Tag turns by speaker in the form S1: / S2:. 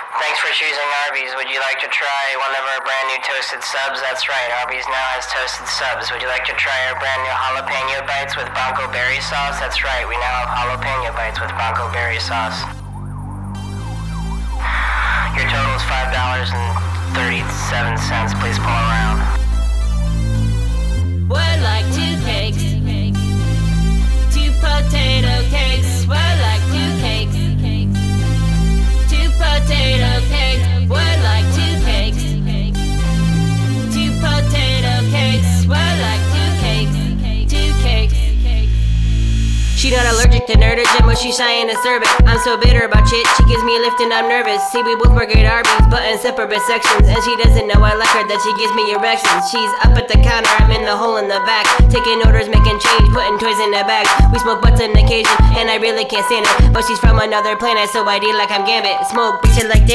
S1: Thanks for choosing Arby's. Would you like to try one of our brand new toasted subs? That's right, Arby's now has toasted subs. Would you like to try our brand new jalapeno bites with Bronco berry sauce? That's right, we now have jalapeno bites with Bronco berry sauce. Your total is $5.37. Please pull around.
S2: Would like 2 cakes, 2 potato cakes. Would like 2 cakes, 2 potato cakes. Would like 2 cakes, 2 potato cakes. Would like 2 cakes, 2 cakes. She not allergic to nerdage, but she's shy and acerbic. I'm so bitter about shit, she gives me a lift and I'm nervous. See, we both work at Arby's, but in separate sections. And she doesn't know I like her, that she gives me erections. She's up at the counter, I'm in the hole in the back, taking orders, making change, putting toys in the bag. We smoke butts on occasion, and I really can't stand it, but she's from another planet, so I deal like I'm Gambit. Smoke bitches like